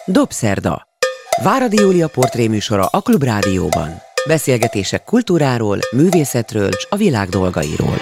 Dobszerda. Váradi Júlia portréműsora a Klubrádióban. Beszélgetések kultúráról, művészetről és a világ dolgairól.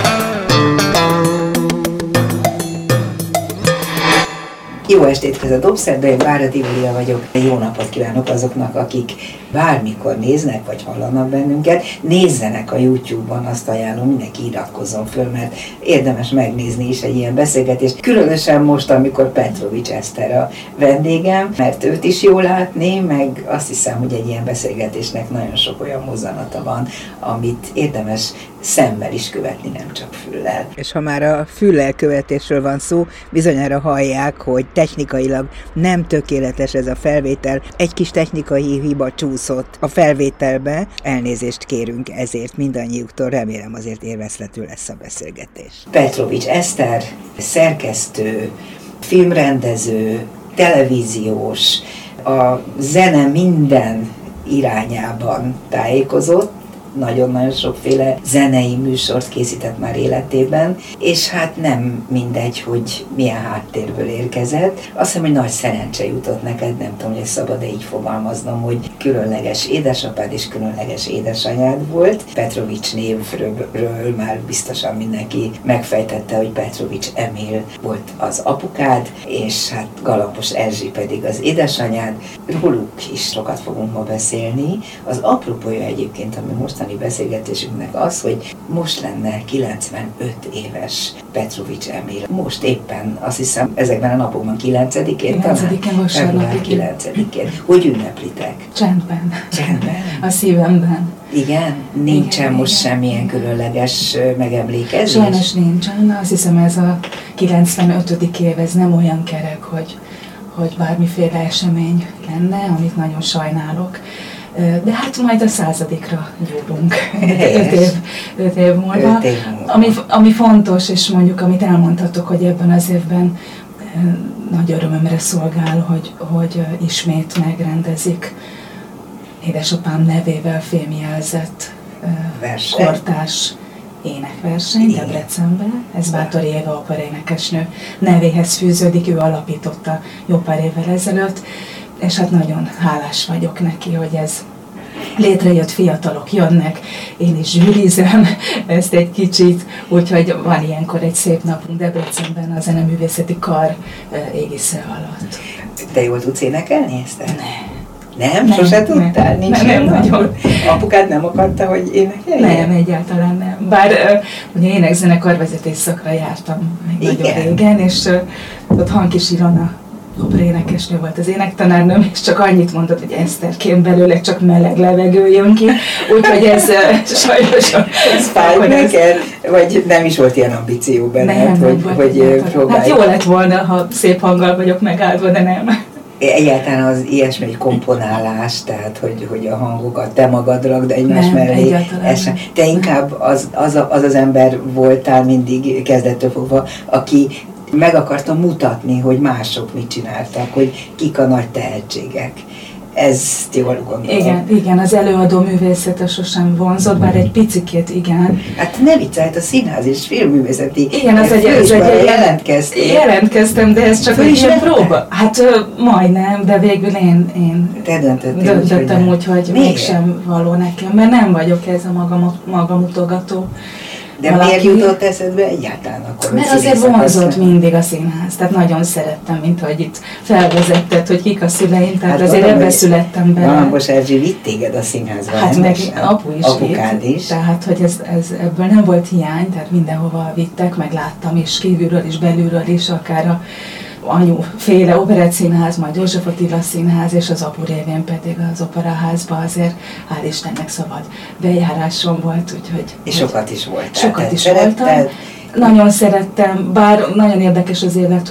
Jó estét, ez a Dobszerda, én Váradi Júlia vagyok. Jó napot kívánok azoknak, akik bármikor néznek vagy hallanak bennünket. Nézzenek a YouTube-on, azt ajánlom, mindenki iratkozzon föl, mert érdemes megnézni is egy ilyen beszélgetést. Különösen most, amikor Petrovics Eszter a vendégem, mert őt is jól látni, meg azt hiszem, hogy egy ilyen beszélgetésnek nagyon sok olyan mozzanata van, amit érdemes szemmel is követni, nem csak füllel. És ha már a füllel követésről van szó, bizonyára hallják, hogy technikailag nem tökéletes ez a felvétel. Egy kis technikai hiba csúszott a felvételbe. Elnézést kérünk ezért mindannyiuktól, remélem azért élvezhető lesz a beszélgetés. Petrovics Eszter, szerkesztő, filmrendező, televíziós, a zene minden irányában tájékozott, nagyon-nagyon sokféle zenei műsort készített már életében, és hát nem mindegy, hogy milyen háttérből érkezett. Azt hiszem, hogy nagy szerencse jutott neked, nem tudom, hogy szabad-e így fogalmaznom, hogy különleges édesapád és különleges édesanyád volt. Petrovics névről már biztosan mindenki megfejtette, hogy Petrovics Emil volt az apukád, és hát Galambos Erzsi pedig az édesanyád. Róluk is sokat fogunk ma beszélni. Az apropója egyébként, ami mostani beszélgetésünknek az, hogy most lenne 95 éves Petrovics Emil. Most éppen, azt hiszem, ezekben a napokban 9-én, 9-én vasárnapi 9-én. Hogy ünneplitek? Csendben. Csendben? A szívemben. Igen? Nincsen igen, most igen. Semmilyen különleges megemlékezés? Sajnos nincsen. Azt hiszem, ez a 95. év, ez nem olyan kerek, hogy bármiféle esemény lenne, amit nagyon sajnálok. De hát majd a 100-ra gyúrunk 5 év múlva. Ami fontos, és mondjuk amit elmondhatok, hogy ebben az évben nagy örömömre szolgál, hogy ismét megrendezik édesapám nevével fémjelzett kortárs énekverseny Debrecenben. Ez Bátori Éva operaénekesnő nevéhez fűződik, ő alapította jó pár évvel ezelőtt, és hát nagyon hálás vagyok neki, hogy ez létrejött, fiatalok jönnek, én is zsűrizem ezt egy kicsit, úgyhogy van ilyenkor egy szép napunk Debrecenben a Zeneművészeti Kar égisze alatt. Te jól tudsz énekelni ezt? Nem, sose tudtál? Nincs nem nagyon. Apukád nem akarta, hogy énekelj? Nem, egyáltalán nem. Bár ugye énekzenekar-vezetés szakra jártam még nagyon régen, és ott Hankis Ilona operaénekesnő volt az énektanárnőm, és csak annyit mondott, hogy Eszterként belőle csak meleg levegő jön ki, úgyhogy ez sajnos... Ez fájt neked? Vagy nem is volt ilyen ambíció benned, hogy próbálj? Hát jó lett volna, ha szép hanggal vagyok megáldva, de nem. Egyáltalán az ilyesmi, egy komponálás, tehát hogy a hangokat te magad rakd egymás mellé. Te inkább az ember voltál mindig kezdettől fogva, aki meg akarta mutatni, hogy mások mit csináltak, hogy kik a nagy tehetségek. Ezt jól gondolom. Igen, az előadó művészete sosem vonzott, bár egy picikét igen. Hát ne viccelj, a színház és filmművészeti jelentkeztem, de ez csak egy ilyen próba. Hát majdnem, de végül én döntöttem úgy, hogy mégsem való nekem, mert nem vagyok ez a magamutogató. De miért jutott eszedbe egyáltalán akkor? Mert azért vonzott mindig a színház, tehát nagyon szerettem, mint hogy itt felvezetted, hogy kik a szüleim, tehát hát azért ebbe születtem bele. Galambos Erzsi vitt téged a színházba. Hát meg apu is apukád vitt, is. Tehát hogy ebből nem volt hiány, tehát mindenhova vittek, meg láttam is kívülről is, belülről is, akár a anyuféle operettszínház, majd József Attila színház, és az apu révén pedig az operaházba azért, hál' Istennek szabad bejárásom volt, úgyhogy... És sokat is voltál. Sokat is voltam. Nagyon szerettem, bár nagyon érdekes az élet,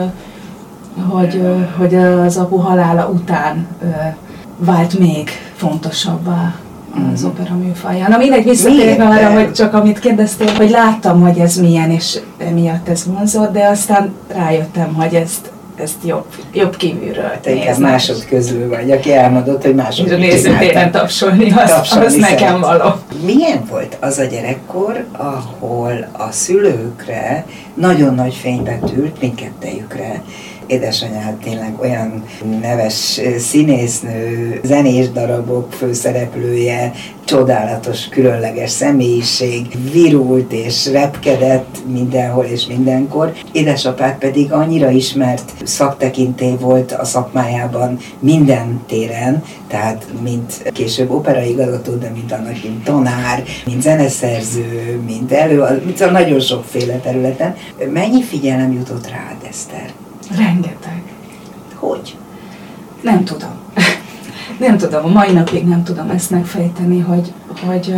hogy az apu halála után vált még fontosabbá az opera műfaján. Na mindegy, visszatérve arra, hogy csak amit kérdeztél, hogy láttam, hogy ez milyen, és emiatt ez vonzott, de aztán rájöttem, hogy ezt jobb kívülről te inkább másod közül vagy, aki elmondott, hogy másod csináltam. Nézőtéren tapsolni, az nekem való. Milyen volt az a gyerekkor, ahol a szülőkre nagyon nagy fény vetült, mindkettejükre, édesanyád tényleg olyan neves színésznő, zenés darabok főszereplője, csodálatos, különleges személyiség, virult és repkedett mindenhol és mindenkor. Édesapád pedig annyira ismert szaktekintély volt a szakmájában minden téren, tehát mint később operaigazgató, de mint annak, mint tanár, mint zeneszerző, mint mint nagyon sokféle területen. Mennyi figyelem jutott rád, Eszter? Rengeteg. Hogy? Nem tudom. Nem tudom, a mai napig nem tudom ezt megfejteni, hogy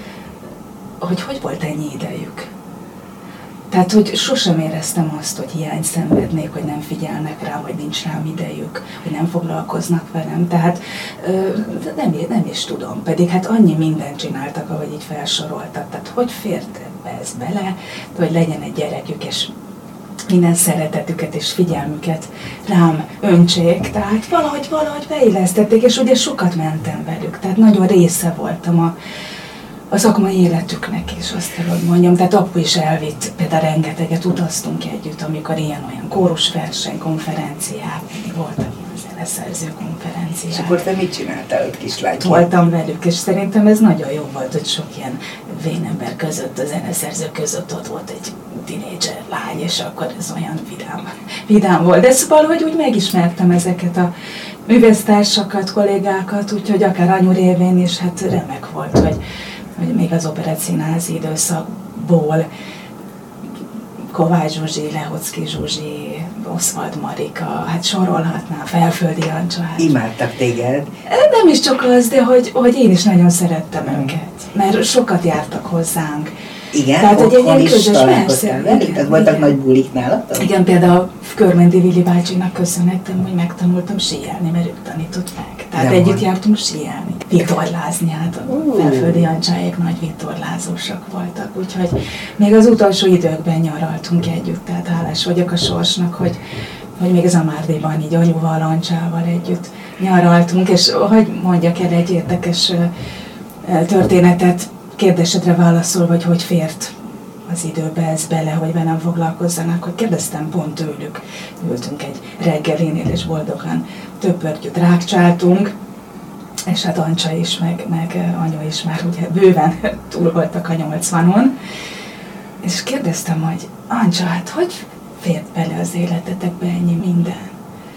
volt ennyi idejük. Tehát, hogy sosem éreztem azt, hogy hiányt szenvednék, hogy nem figyelnek rá, vagy nincs rám idejük, hogy nem foglalkoznak velem. Tehát nem is tudom. Pedig hát annyi mindent csináltak, ahogy így felsoroltak. Tehát hogy fért ez bele, hogy legyen egy gyerekük, és minden szeretetüket és figyelmüket rám öntsék, tehát valahogy beillesztették, és ugye sokat mentem velük, tehát nagyon része voltam a szakmai életüknek is, azt kell, hogy mondjam. Tehát apu is elvitt, például rengeteget utaztunk együtt, amikor ilyen-olyan kórusverseny, konferenciák, voltak ilyen zeneszerző konferenciák. És akkor te mit csináltál ott kislányként? Voltam velük, és szerintem ez nagyon jó volt, hogy sok ilyen vénember között, a zeneszerző között ott volt egy tinédzser lány, és akkor ez olyan vidám volt. De szóval, hogy úgy megismertem ezeket a művésztársakat, kollégákat, úgyhogy akár anyu révén is, hát remek volt, hogy még az operettszínházi időszakból Kovács Zsuzsi, Lehocki Zsuzsi, Oswald Marika, hát sorolhatnám, Felföldi Jancsa. Hát. Imádtak téged? Nem is csak az, de hogy én is nagyon szerettem őket, mert sokat jártak hozzánk. Igen, tehát, otthon is találkoztál velük? Tehát voltak nagy bulik nálatok? Igen, például Körmendi Vili bácsinak köszönhetem, hogy megtanultam síelni, mert ők tanított meg. Tehát együtt jártunk síelni, vitorlázni, hát a Felföldi Jancsáék nagy vitorlázósak voltak, úgyhogy még az utolsó időkben nyaraltunk együtt, tehát hálás vagyok a sorsnak, hogy még Zamárdiban így anyuval, Ancsával együtt nyaraltunk, és hogy mondjak el egy érdekes történetet, kérdésedre válaszolva, hogy fért az időbe ez bele, hogy velem foglalkozzanak, hogy kérdeztem pont tőlük. Ültünk egy reggelinél, és boldogan több pörtyűt rákcsáltunk, és hát Ancsa is, meg anyu is már ugye bőven túl voltak a 80-on. És kérdeztem, hogy Ancsa, hát hogy fért bele az életetekbe ennyi minden?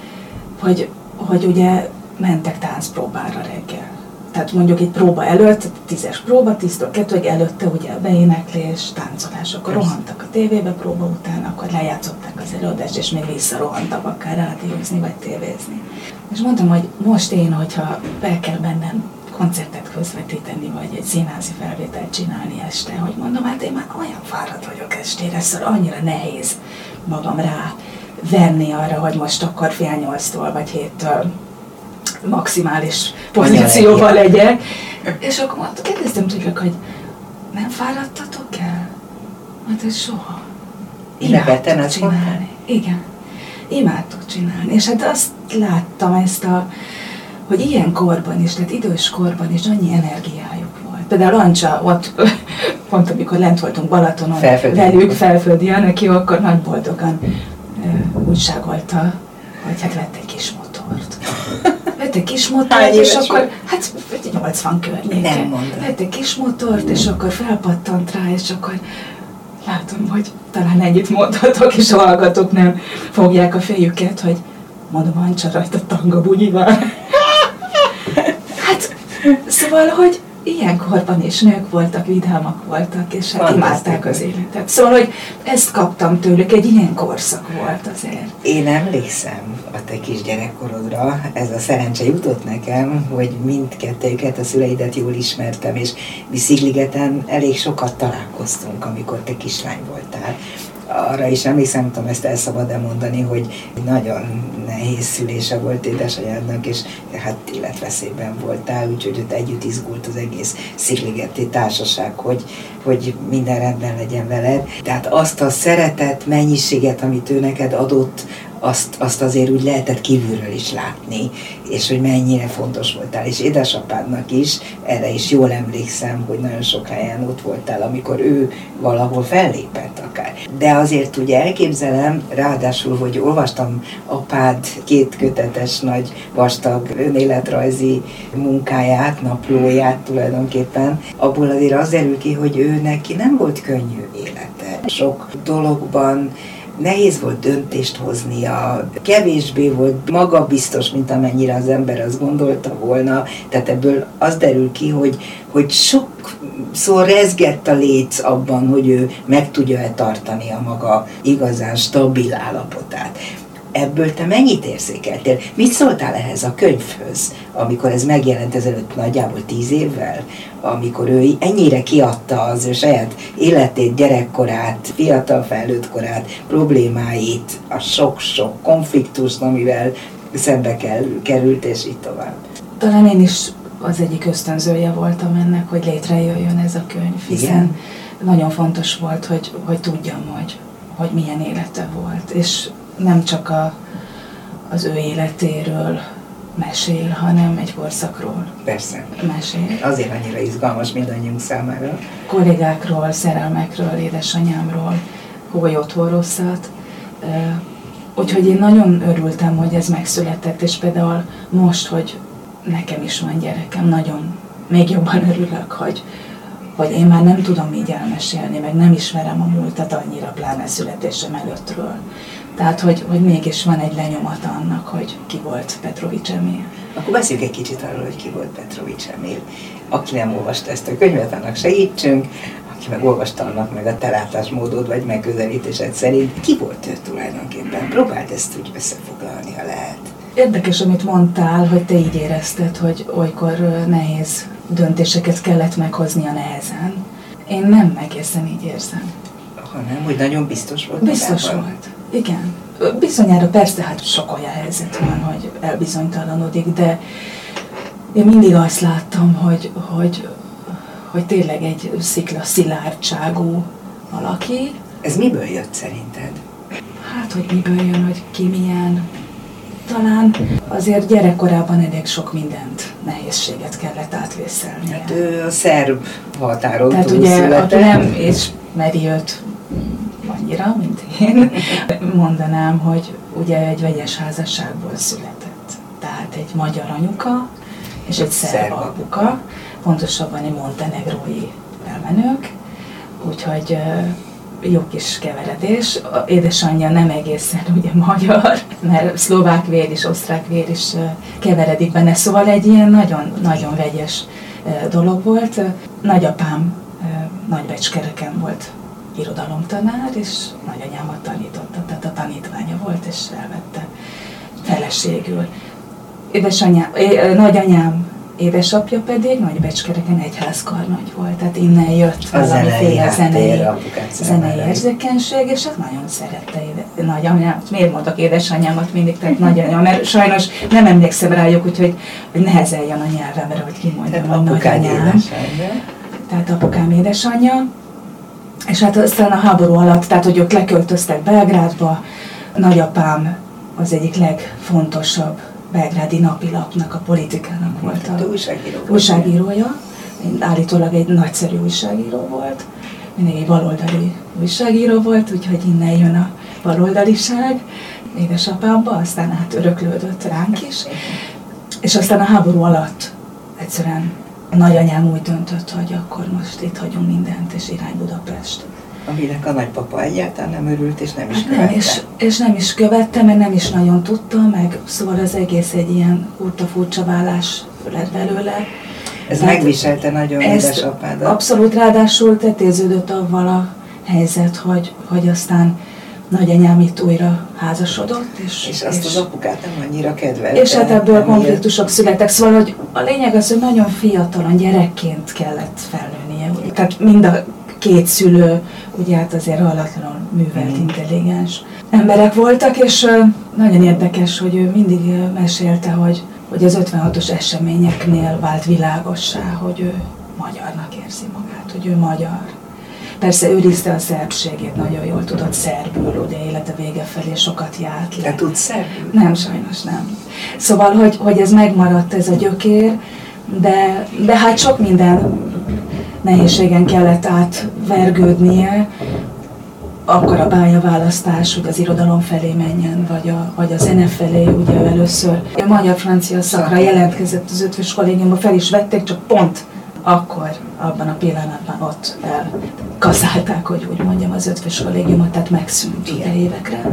Hogy ugye mentek táncpróbára reggel. Tehát mondjuk egy próba előtt, 10-es próba, 10-től 2-ig előtte ugye a beéneklés, táncolás, akkor rohantak a tévébe próba után, akkor lejátszották az előadást, és még visszarohantak akár rádiózni vagy tévézni. És mondtam, hogy most én, hogyha be kell bennem koncertet közvetíteni, vagy egy színházi felvételt csinálni este, hogy mondom, hát én már olyan fáradt vagyok estére, szóval annyira nehéz magam rá venni arra, hogy most akkor fél 8-tól vagy 7-től maximális pozícióban legyek. És akkor kérdeztem tőlük, hogy nem fáradtatok el? Hát ez soha. Imádtok csinálni. Igen. Imádtok csinálni. És hát azt láttam hogy ilyen korban is, tehát idős korban is annyi energiájuk volt. Például Ancsa ott, pont amikor lent voltunk Balatonon velük, Felföldi Janeki, akkor nagy boldogan újságolta, hogy hát vett egy kis motort. Vett egy kis motort, és akkor, hát 80 környéken. Vett egy kis motort, és akkor felpattant rá, és akkor látom, hogy talán együtt mondhatok, és a hallgatók nem fogják a fejüket, hogy mondom, Ancsa rajta tanga bugyival. Hát, szóval, hogy ilyen korban is nők voltak, vidámak voltak, és hát imádták az életet. Szóval, hogy ezt kaptam tőlük, egy ilyen korszak volt azért. Én emlékszem a te kis gyerekkorodra, ez a szerencse jutott nekem, hogy mindkettőjüket, a szüleidet jól ismertem, és mi Szigligeten elég sokat találkoztunk, amikor te kislány voltál. Arra is emlékszem, tudom ezt el szabad-e mondani, hogy nagyon nehéz szülése volt édesanyádnak, és hát életveszélyben voltál, úgyhogy ott együtt izgult az egész szigligeti társaság, hogy minden rendben legyen veled. Tehát azt a szeretet, mennyiséget, amit ő neked adott, azt azért úgy lehetett kívülről is látni, és hogy mennyire fontos voltál, és édesapádnak is, erre is jól emlékszem, hogy nagyon sok helyen ott voltál, amikor ő valahol fellépett akár. De azért ugye elképzelem, ráadásul, hogy olvastam apád 2 kötetes nagy vastag önéletrajzi munkáját, naplóját tulajdonképpen, abból azért az derül ki, hogy ő neki nem volt könnyű élete. Sok dologban nehéz volt döntést hoznia, kevésbé volt magabiztos, mint amennyire az ember azt gondolta volna. Tehát ebből az derül ki, hogy sokszor rezgett a léc abban, hogy ő meg tudja-e tartani a maga igazán stabil állapotát. Ebből te mennyit érzékeltél? Mit szóltál ehhez a könyvhöz, amikor ez megjelent ezelőtt nagyjából 10 évvel? Amikor ő ennyire kiadta az ő saját életét, gyerekkorát, fiatal felnőtt korát, problémáit, a sok-sok konfliktust, amivel szembe került, és így tovább. Talán én is az egyik ösztönzője voltam ennek, hogy létrejöjjön ez a könyv, hiszen nagyon fontos volt, hogy tudjam, hogy milyen élete volt, és nem csak az ő életéről mesél, hanem egy korszakról. Persze. Mesél. Azért annyira izgalmas mindannyiunk számára. Kollégákról, szerelmekről, édesanyámról, Hói otthon rosszat. Úgyhogy én nagyon örültem, hogy ez megszületett, és például most, hogy nekem is van gyerekem, nagyon még jobban örülök, hogy én már nem tudom így elmesélni, meg nem ismerem a múltat annyira, pláne születésem előttről. Tehát, hogy mégis van egy lenyomata annak, hogy ki volt Petrovics Emil. Akkor beszéljünk egy kicsit arról, hogy ki volt Petrovics Emil. Aki nem olvasta ezt a könyvet, annak segítsünk, aki meg olvasta, annak meg a te látásmódod vagy megközelítésed szerint. Ki volt ő tulajdonképpen? Próbáld ezt úgy összefoglalni, ha lehet. Érdekes, amit mondtál, hogy te így érezted, hogy olykor nehéz döntéseket kellett meghoznia nehezen. Én nem egészen így érzem. Hanem, hogy nagyon biztos volt. Biztos magában. Volt. Igen. Bizonyára persze, hát sok olyan helyzet van, hogy elbizonytalanodik, de én mindig azt láttam, hogy tényleg egy szikla szilárdságú valaki. Ez miből jött szerinted? Hát, hogy miből jön, hogy ki milyen. Talán azért gyerekkorában elég sok mindent, nehézséget kellett átvészelnie. Hát ő a szerb határon tehát túl ugye, született. aki nem ismeri őt annyira, mint én, mondanám, hogy ugye egy vegyes házasságból született. Tehát egy magyar anyuka és egy szerb apuka, pontosabban egy montenegrói felmenők, úgyhogy jó kis keveredés. Édesanyja nem egészen ugye magyar, mert szlovák vér és osztrák vér is keveredik benne, szóval egy ilyen nagyon, nagyon vegyes dolog volt. Nagyapám Nagybecskereken volt irodalomtanár, és nagyanyámat tanította, tehát a tanítványa volt, és elvette feleségül. Nagyanyám édesapja pedig Nagybecskereken egyházkarnagy volt, tehát innen jött valamiféle zenei érzékenység, és hát nagyon szerette nagyanyámat. Miért mondok édesanyámat mindig, tehát nagyanyám, mert sajnos nem emlékszem rájuk, úgyhogy nehezen a nyelvemre, hogy kimondjam, hogy nagyanyám. Tehát apukám édesanyja. És hát aztán a háború alatt, tehát hogy ők leköltöztek Belgrádba, nagyapám az egyik legfontosabb belgrádi napilapnak, a Politikának volt a újságírója. Állítólag egy nagyszerű újságíró volt, mindig egy baloldali újságíró volt, úgyhogy innen jön a baloldaliság édesapámba, aztán hát öröklődött ránk is. És aztán a háború alatt egyszerűen a nagyanyám úgy döntött, hogy akkor most itt hagyunk mindent, és irány Budapest. Aminek a nagypapa egyáltalán nem örült, és nem is követte. És nem is követte, mert nem is nagyon tudta, meg szóval az egész egy ilyen furcsa vállás lett belőle. Ez tehát megviselte nagyon édesapádat. Abszolút, ráadásul tetéződött avval a helyzet, hogy aztán nagyanyám itt újra házasodott. És azt az apukát nem annyira kedvelte. És hát ebből konfliktusok születtek. Szóval, hogy a lényeg az, hogy nagyon fiatalon gyerekként kellett felnőnie. Tehát mind a két szülő, ugye hát azért hallatlanul művelt, intelligens emberek voltak, és nagyon érdekes, hogy ő mindig mesélte, hogy az 56-os eseményeknél vált világossá, hogy ő magyarnak érzi magát, hogy ő magyar. Persze őrizte a szerbségét, nagyon jól tudott szerbül, ugye élete vége felé sokat járt le. Te tudsz szerbül? Nem, sajnos nem. Szóval, hogy ez megmaradt, ez a gyökér, de hát sok minden nehézségen kellett átvergődnie, akkor a pályaválasztás, hogy az irodalom felé menjen, vagy a zene felé, ugye először a magyar-francia szakra jelentkezett az Eötvös Kollégiumban, fel is vették, csak pont akkor, abban a pillanatban ott elkaszálták, hogy úgy mondjam, az Eötvös Kollégiumot, tehát megszűnt ugye évekre.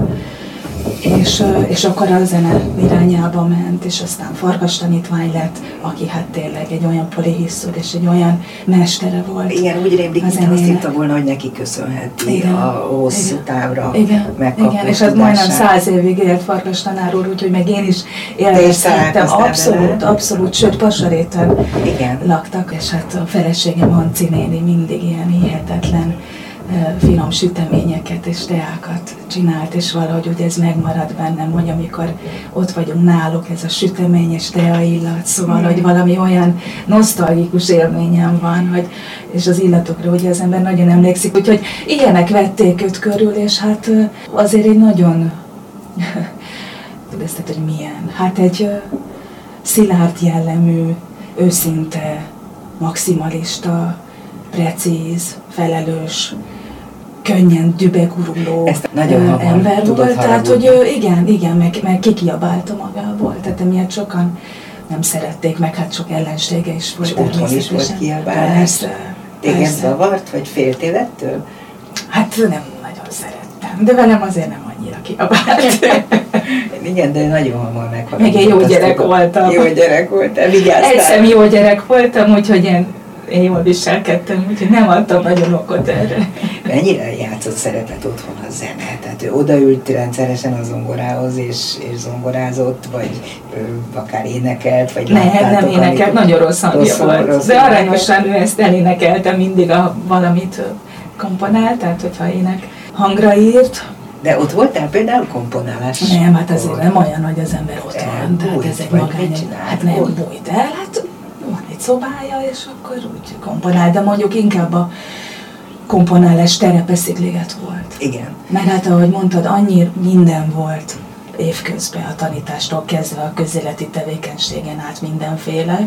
És akkor a zene irányába ment, és aztán Farkas tanítvány lett, aki hát tényleg egy olyan polihisztor és egy olyan mestere volt. Igen, úgy rémlik, mint azt hitta volna, hogy neki köszönheti igen, a hosszú távra megkapott igen, és ez majdnem 100 évig élt Farkas tanár úr, úgyhogy meg én is élvezhettem, abszolút, sőt Pasaréten laktak, és hát a feleségem Anci néni mindig ilyen hihetetlen finom süteményeket és teákat csinált, és valahogy ugye ez megmarad bennem, hogy amikor ott vagyunk náluk, ez a sütemény és tea illat, szóval, hogy valami olyan nosztalgikus élményem van, hogy, és az illatokra ugye az ember nagyon emlékszik, úgyhogy ilyenek vették őt körül, és hát azért egy nagyon, tudod, hogy milyen, hát egy szilárd jellemű, őszinte, maximalista, precíz, felelős, könnyen dübeguruló ember volt, tehát hogy igen, meg kikiabálta magából, tehát emiatt sokan nem szerették, meg hát sok ellensége is volt. És otthon is volt kiabálás? Téged zavart, vagy féltél ettől? Hát nem nagyon szerettem, de velem azért nem annyira kiabált. Igen, de nagyon hamar meghallott. Meg én jó gyerek voltam. Jó gyerek voltam, vigyáztál. Egyszer jó gyerek voltam, úgyhogy én jól viselkedtem, úgyhogy nem adtam nagyon okot erre. Mennyire játszott szerepet otthon a zene? Tehát ő odaült rendszeresen a zongorához, és zongorázott, vagy akár énekelt, vagy nem énekelt, nagyon rossz hangja volt. De arányosan ő ezt elénekelte mindig, valamit komponált, tehát hogyha ének hangra írt. De ott voltál például komponálás? Nem, hát azért nem olyan, hogy az ember ott van, tehát ez egy magány. Hát nem bújt el, hát van egy szobája, és akkor úgy komponál, de mondjuk inkább a komponálás terepeszikliget volt. Igen. Mert hát ahogy mondtad, annyi minden volt évközben a tanítástól kezdve a közéleti tevékenységen át mindenféle.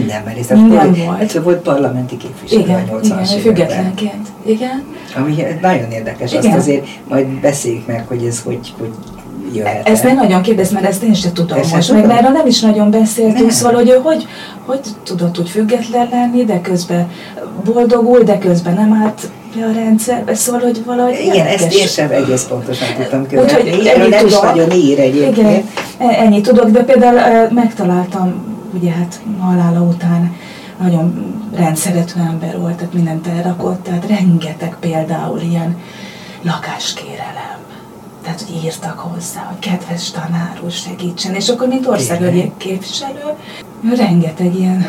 Minden volt. Volt parlamenti képviselő a 80-as években. Függetlenként. Igen. Ami nagyon érdekes, igen. Azt azért majd beszéljük meg, hogy ez hogy jöhet. Ezt nem nagyon kérdez, mert ezt én sem tudom most, meg erről nem is nagyon beszéltünk, szóval, hogy ő hogy tudott úgy független lenni, de közben boldogul, de közben nem állt a rendszerbe, szóval, hogy valahogy igen, ezt én sem egész pontosan tudtam követni. Erről nem is nagyon ír egyébként. Igen, ennyit tudok, de például megtaláltam, ugye hát halála után nagyon rendszerető ember volt, tehát mindent elrakott, tehát rengeteg például ilyen lakáskérelem. Tehát, hogy írtak hozzá, hogy kedves tanár úr segítsen, és akkor mint országügyi képviselő, rengeteg ilyen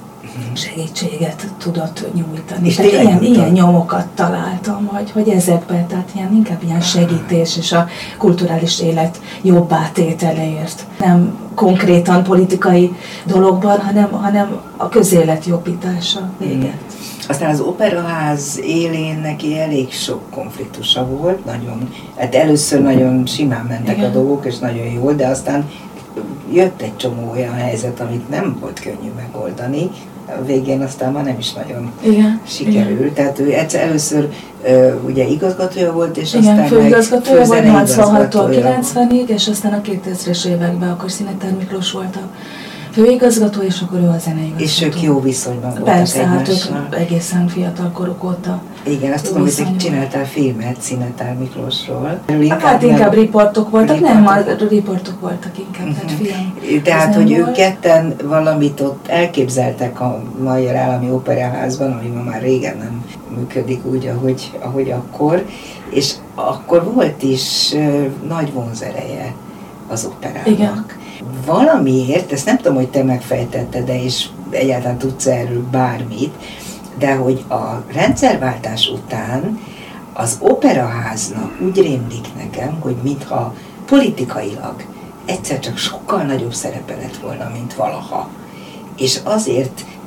segítséget tudott nyújtani. És ilyen nyomokat találtam, hogy ezekben, tehát inkább ilyen segítés és a kulturális élet jobb átételeért. Nem konkrétan politikai dologban, hanem a közélet jobbítása véget. Aztán az Operaház élén neki elég sok konfliktusa volt, hát először nagyon simán mentek igen. a dolgok, és nagyon jól, de aztán jött egy csomó olyan helyzet, amit nem volt könnyű megoldani, a végén aztán már nem is nagyon sikerült. Igen. Tehát ő először ugye igazgatója volt, és igen, aztán főigazgatója volt 86-tól 90-ig, és aztán a 2000-es években akkor Szinetár Miklós volt a főigazgató, és akkor ő a zeneigazgató. És ők jó viszonyban voltak persze, hát ők egészen fiatal koruk óta. Igen, azt tudom, hogy csináltál filmet Szinetár Miklósról. Hát inkább riportok voltak, riportok voltak inkább, tehát film. Tehát, hogy ők ketten valamit ott elképzeltek a Magyar Állami Operaházban, ami ma már régen nem működik úgy, ahogy akkor, és akkor volt is nagy vonzereje az operának. Igen. Valamiért, ezt nem tudom, hogy te megfejtetted, de és egyáltalán tudsz erről bármit, de hogy a rendszerváltás után az Operaháznak úgy rémlik nekem, hogy mintha politikailag egyszer csak sokkal nagyobb szerepe lett volna, mint valaha. És azért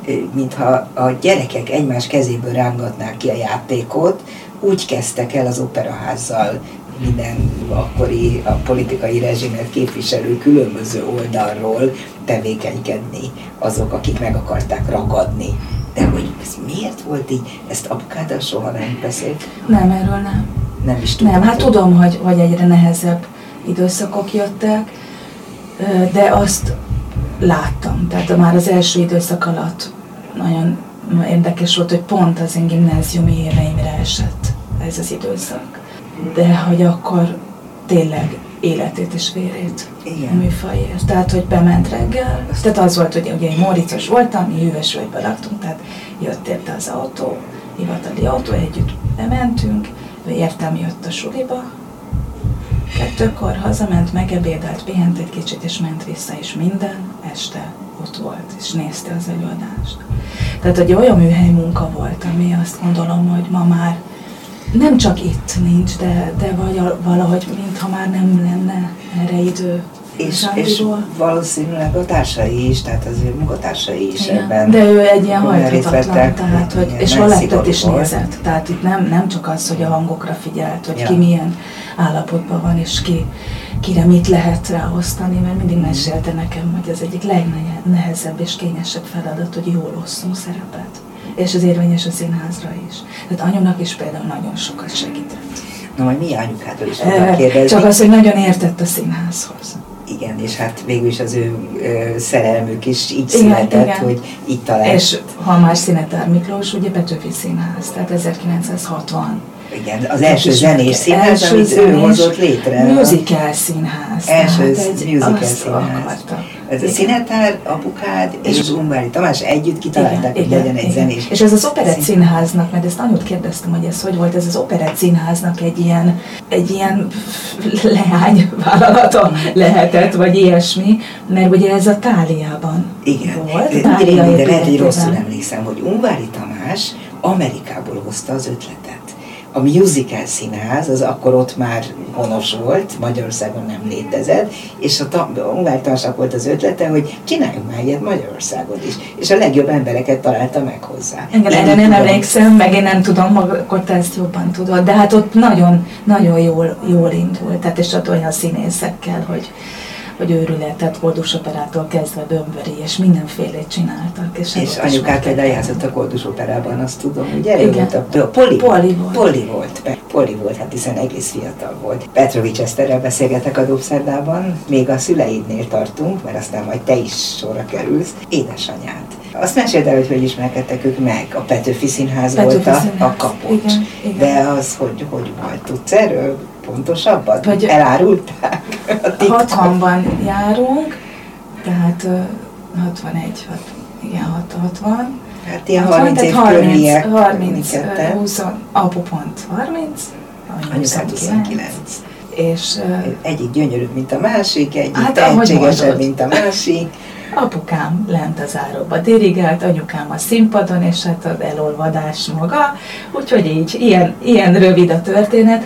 mintha a gyerekek egymás kezéből rángatnák ki a játékot, úgy kezdtek el az Operaházzal minden akkori a politikai rezsimet képviselő különböző oldalról tevékenykedni azok, akik meg akarták ragadni. De hogy ez miért volt így? Ezt apukáddal soha nem beszélt? Nem, erről nem. Nem is tudom. Nem, hát tudom, hogy egyre nehezebb időszakok jöttek, de azt láttam. Tehát már az első időszak alatt nagyon érdekes volt, hogy pont az én gimnáziumi éveimre esett ez az időszak. De hogy akkor tényleg életét és vérét a műfajért. Tehát, hogy bement reggel. Tehát az volt, hogy ugye én Móricos voltam, mi Hűvösvölgyben laktunk, tehát jött érte az autó, hivatali autó, együtt bementünk, értem jött a suliba, 2-kor hazament, megebédelt, pihent egy kicsit, és ment vissza, és minden este ott volt, és nézte az előadást. Tehát, hogy olyan műhely munka volt, ami azt gondolom, hogy ma már nem csak itt nincs, de valahogy mintha már nem lenne erre idő. És valószínűleg a társai is, tehát az ő munkatársai is ebben. De ő egy ilyen hajthatatlan, tehát, hogy, és balettet is nézett. Tehát itt nem csak az, hogy a hangokra figyelt, hogy ki milyen állapotban van, és kire mit lehet ráosztani, mert mindig mesélte nekem, hogy ez egyik legnehezebb és kényesebb feladat, hogy jól osszunk szerepet. És ez érvényes a színházra is. Tehát anyunak is például nagyon sokat segített. Na majd mi anyukától is fognak kérdezni. Csak az, hogy nagyon értett a színházhoz. Igen, és hát végül is az ő szerelmük is így született, hogy így talált. És ha már Szinetár Miklós, ugye Petőfi Színház, tehát 1960. Igen, az első zenés színház, amit ő hozott létre. Musical színház. Első musical színház. Ez a Igen. Szinetár, apukád és az Ungvári Tamás együtt kitalálták, hogy legyen egy zenés. És ez az Operett Színháznak, mert ezt anyut kérdeztem, hogy ez hogy volt, ez az Operett Színháznak egy ilyen leányvállalata lehetett, vagy ilyesmi, mert ugye ez a Táliában volt. Igen, de lehet, hogy rosszul emlékszem, hogy Ungvári Tamás Amerikából hozta az ötletet. A musical színház, az akkor ott már honos volt, Magyarországon nem létezett, és a Ungvári Tamásnak volt az ötlete, hogy csináljunk már ilyet Magyarországon is. És a legjobb embereket találta meg hozzá. Engem erre nem emlékszem, meg én nem tudom, akkor te ezt jobban tudod, de hát ott nagyon, nagyon jól indult, tehát és ott olyan színészekkel, hogy őrület, tehát Koldus Operától kezdve Bömböri, és mindenfélét csináltak. És anyukát például játszott a Koldus Operában, azt tudom, ugye? Igen. Poli volt, hát hiszen egész fiatal volt. Petrovics Eszterrel beszélgetek a Dobszerdában, még a szüleidnél tartunk, mert aztán majd te is sorra kerülsz, édesanyát. Azt meséld el, hogy ismerkedtek ők meg. A Petőfi Színház volt a kapocs. Igen. De az, hogy volt, tudsz erről pontosabban? Vagy elárulták? 60-ban járunk, tehát 61, igen, 60. Hát ilyen 30 év körüliek. 20, apu pont 30, anyukát 29. És egyik gyönyörűbb, mint a másik, egyik hát, tehetségesebb, mint a másik. Apukám lent az áróba dirigált, anyukám a színpadon, és hát az elolvadás maga, úgyhogy így, ilyen rövid a történet.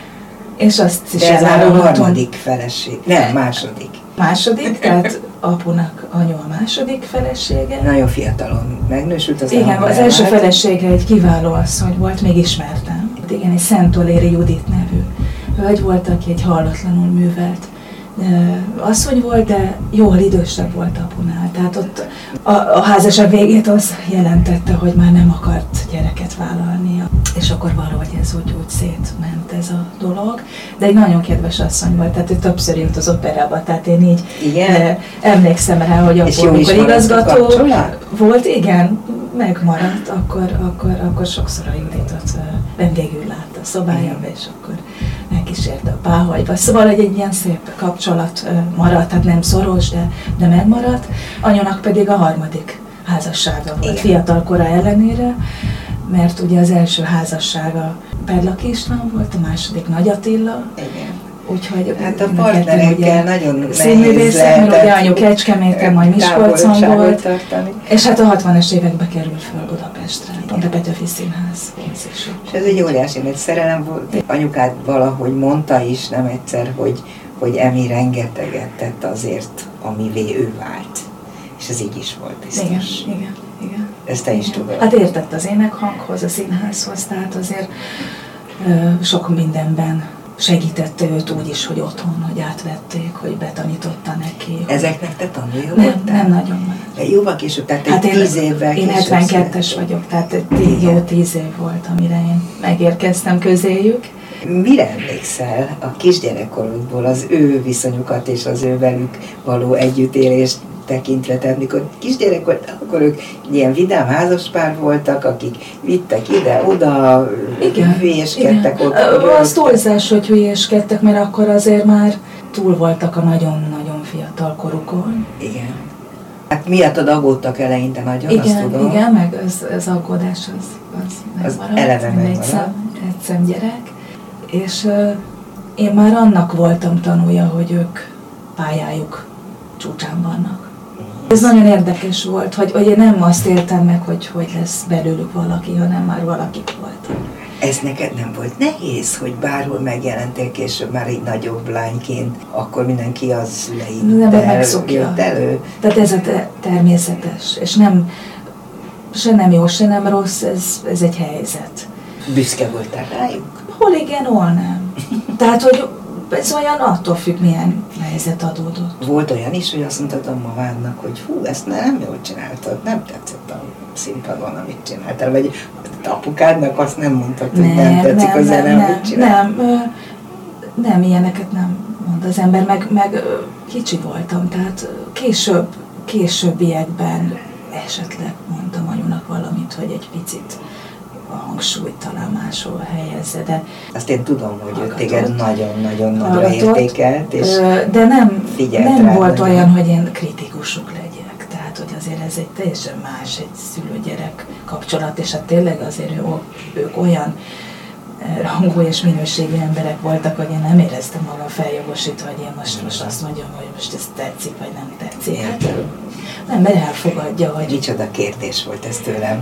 És azt is elárulhatom. De ez a harmadik feleség, nem, második. Második, tehát apunak anyu a második felesége. Nagyon fiatalon megnősült az igen, az első felesége egy kiváló asszony volt, még ismertem. Igen, egy Szentoléri Judit nevű hölgy volt, aki egy hallatlanul művelt asszony volt, de jóval idősebb volt apunál. Tehát ott a házasság végét az jelentette, hogy már nem akart gyereket vállalnia. És akkor valahogy ez úgy szétment ez a dolog. De egy nagyon kedves asszony volt, tehát ő többször jött az operába, tehát én így emlékszem rá, hogy akkor, amikor igazgató volt, igen, megmaradt, akkor sokszor a Juditot vendégül látta a szobájába, és akkor megkísérte a páholyba. Szóval egy ilyen szép kapcsolat maradt, tehát nem szoros, de megmaradt. Anyunak pedig a harmadik házassága volt, fiatal kora ellenére, mert ugye az első házassága Perlak István volt, a második Nagy Attila. Igen. Úgyhogy hát a partnerekkel nagyon nehéz lehet. Mert ugye anyu Kecskeméten, majd Miskolcon volt. És hát a 60-es években került föl Budapestre, pont a Petőfi Színházhoz is. És ez egy óriási nagy szerelem volt. Anyukád valahogy mondta is nem egyszer, hogy Emi rengeteget tett azért, amivé ő vált. És ez így is volt biztos. Igen. Ezt te is tudod. Hát értett az énekhanghoz, a színházhoz, tehát azért sok mindenben segítette őt úgy is, hogy otthon, hogy átvették, hogy betanította neki. Ezeknek te tanulja voltál? Nem nagyon már. Jóval később, tehát hát 10 évvel később. Én 72-es vagyok, tehát jó 10 év volt, amire én megérkeztem közéjük. Mire emlékszel a kisgyerekkorodból az ő viszonyukat és az ő velük való együttélést tekintve, tehát mikor kisgyerek volt, akkor ők ilyen vidám házaspár voltak, akik vittek ide-oda, hülyéskedtek ott. Az túlzás, hogy hülyéskedtek, mert akkor azért már túl voltak a nagyon-nagyon fiatal korukon. Igen. Hát miattad aggódtak eleinte nagyon, azt tudom. Igen, meg az aggódás az eleve megmaradt. Egy szemgyerek. És én már annak voltam tanulja, hogy ők pályájuk csúcsán vannak. Ez nagyon érdekes volt, hogy én nem azt éltem meg, hogy lesz belőlük valaki, hanem már valakik voltak. Ez neked nem volt nehéz, hogy bárhol megjelentél később már egy nagyobb lányként, akkor mindenki az szüleiddel jött elő? Tehát ez a természetes, és nem, se nem jó, se nem rossz, ez egy helyzet. Büszke voltál rájuk? Hol igen, hol nem. Tehát, hogy ez olyan attól függ, milyen helyzet adódott. Volt olyan is, hogy azt mondtad a mamádnak, hogy hú, ezt nem jól csináltad, nem tetszett a színpadon, amit csináltál, vagy apukádnak azt nem mondtad, hogy nem tetszik a zene, amit csinál? Nem, ilyeneket nem mond az ember, meg kicsi voltam, tehát későbbiekben esetleg mondtam anyunak valamit, hogy egy picit a hangsúlyt talán máshol helyezze, de... Azt én tudom, hogy ő téged nagyon-nagyon nagyra értékelt, és de nem volt olyan, hogy én kritikusuk legyek. Tehát, hogy azért ez egy teljesen más, egy szülő-gyerek kapcsolat, és hát tényleg azért ők olyan rangú és minőségű emberek voltak, hogy én nem éreztem magam feljogosítva, hogy én most azt mondjam, hogy most ez tetszik, vagy nem tetszik. Hát, nem, mert elfogadja, hogy... Micsoda kérdés volt ez tőlem.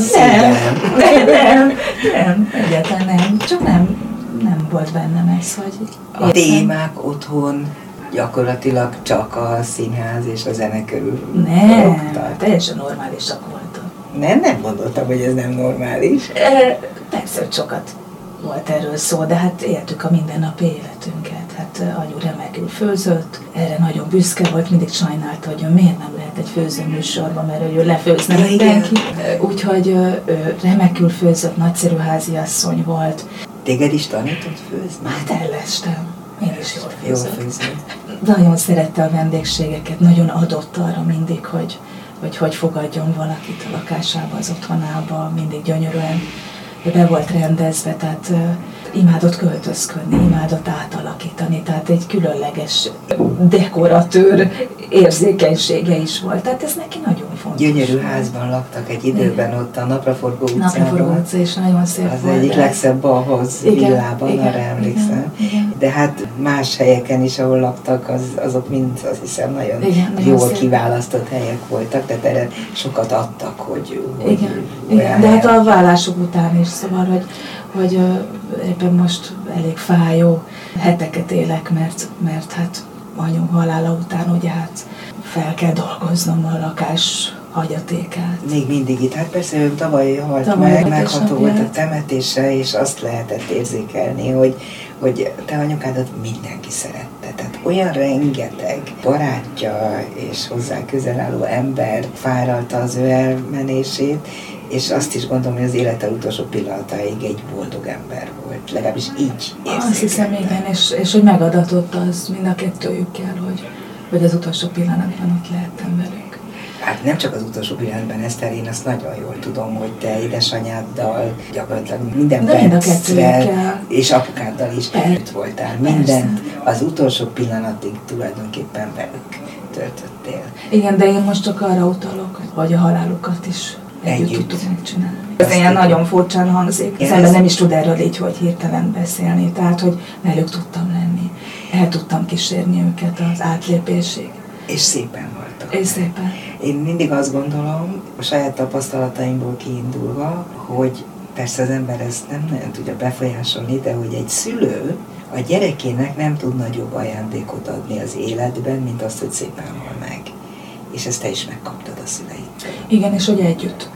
Nem, egyáltalán nem. Csak nem volt bennem ez, hogy... A témák otthon gyakorlatilag csak a színház és a zene körül nem, teljesen normálisak voltak. Nem gondoltam, hogy ez nem normális. Persze, sokat volt erről szó, de hát éltük a mindennapi életünket. Hát anyu remekül főzött, erre nagyon büszke volt, mindig sajnálta, hogy miért nem lehet egy főzőműsorban, mert ő lefőzne mindenki. Úgyhogy ő remekül főzött, nagyszerű háziasszony volt. Téged is tanított főzni? Hát ellestem. Én is jól főzött. Nagyon szerette a vendégségeket, nagyon adott arra mindig, hogy fogadjon valakit a lakásába, az otthonába, mindig gyönyörűen be volt rendezve, tehát imádott költözködni, imádott átalakítani, tehát egy különleges dekoratőr érzékenysége is volt, tehát ez neki nagyon fontos. Gyönyörű házban laktak egy időben ott a Napraforgó utcában. Napraforgó utca is nagyon szép az volt. Az egyik legszebb balhoz villában, arra emlékszem. Igen. De hát más helyeken is, ahol laktak, azok mind azt hiszem nagyon jól szép kiválasztott helyek voltak, tehát erre sokat adtak, hogy igen. De hát a vállások után is, szóval, hogy éppen most elég fájó heteket élek, mert hát anyu halála után ugye hát fel kell dolgoznom a lakás hagyatékát. Még mindig itt, hát persze ő tavaly halt meg, megható volt a temetése, és azt lehetett érzékelni, hogy te anyukádat mindenki szerette. Tehát olyan rengeteg barátja és hozzá közel álló ember fáralta az ő elmenését, és azt is gondolom, hogy az élete utolsó pillanatáig egy boldog ember volt. Legalábbis így érzékelte. Azt hiszem, igen, és hogy megadatott az mind a kettőjükkel, hogy az utolsó pillanatban ott lehettem velük. Hát nem csak az utolsó pillanatban, Eszter, én azt nagyon jól tudom, hogy te édesanyáddal gyakorlatilag minden percre, és apukáddal is együtt voltál. Mindent az utolsó pillanatig tulajdonképpen velük töltöttél. Igen, de én most csak arra utalok, hogy a halálukat is együtt tudtuk megcsinálni. Ez ilyen nagyon furcsán hangzik. Az ember nem is tud erről így, hogy hirtelen beszélni. Tehát, hogy velük tudtam lenni. El tudtam kísérni őket az átlépésig. És szépen voltak. És szépen. Én mindig azt gondolom, a saját tapasztalataimból kiindulva, hogy persze az ember ezt nem nagyon tudja befolyásolni, de hogy egy szülő a gyerekének nem tud nagyobb ajándékot adni az életben, mint azt, hogy szépen hal meg. És ezt te is megkaptad a szüleitől. Igen, és hogy együtt.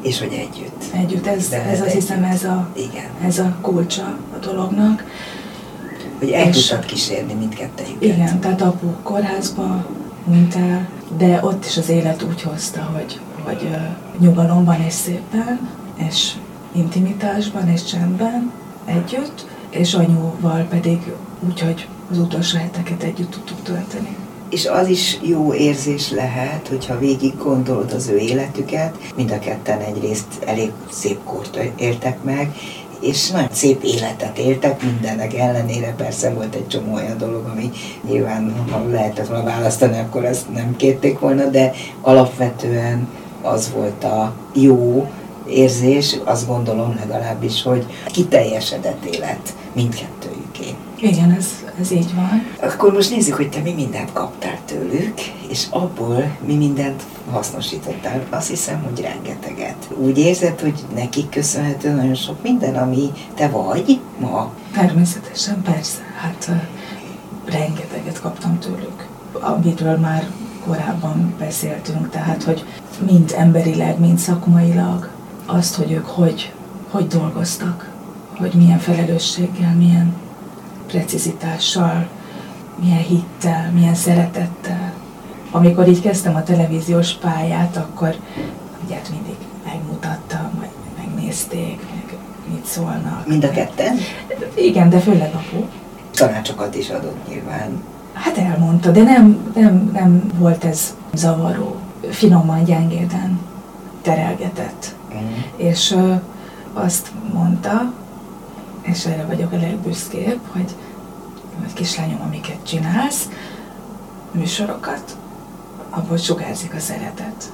És hogy együtt. Együtt, ez azt hiszem ez a kulcsa a dolognak. Hogy el tudtad kísérni mindkettejüket. Igen, tehát apu kórházba hunyt el, de ott is az élet úgy hozta, hogy nyugalomban és szépen, és intimitásban és csendben együtt, és anyuval pedig úgy, hogy az utolsó heteket együtt tudtuk tölteni. És az is jó érzés lehet, hogyha végig gondolod az ő életüket, mind a ketten egyrészt elég szép kort éltek meg, és nagyon szép életet éltek, mindennek ellenére persze volt egy csomó olyan dolog, ami nyilván, ha lehetett volna választani, akkor ezt nem kérték volna, de alapvetően az volt a jó érzés, azt gondolom legalábbis, hogy kiteljesedett élet mindkettőjüké. Igen, ez így van. Akkor most nézzük, hogy te mi mindent kaptál tőlük, és abból mi mindent hasznosítottál. Azt hiszem, hogy rengeteget. Úgy érzed, hogy nekik köszönhető nagyon sok minden, ami te vagy ma? Természetesen, persze. Hát rengeteget kaptam tőlük, amitől már korábban beszéltünk, tehát, hogy mind emberileg, mind szakmailag azt, hogy ők hogy dolgoztak, hogy milyen felelősséggel, milyen precizitással, milyen hittel, milyen szeretettel. Amikor így kezdtem a televíziós pályát, akkor ugye mindig megmutattam, vagy megnézték, meg mit szólnak. Mind a ketten? Igen, de főleg apu. Tanácsokat is adott nyilván. Hát elmondta, de nem volt ez zavaró. Finoman, gyengéden terelgetett. És azt mondta, és erre vagyok a legbüszkébb, hogy kislányom, amiket csinálsz, műsorokat, abból sugárzik a szeretet.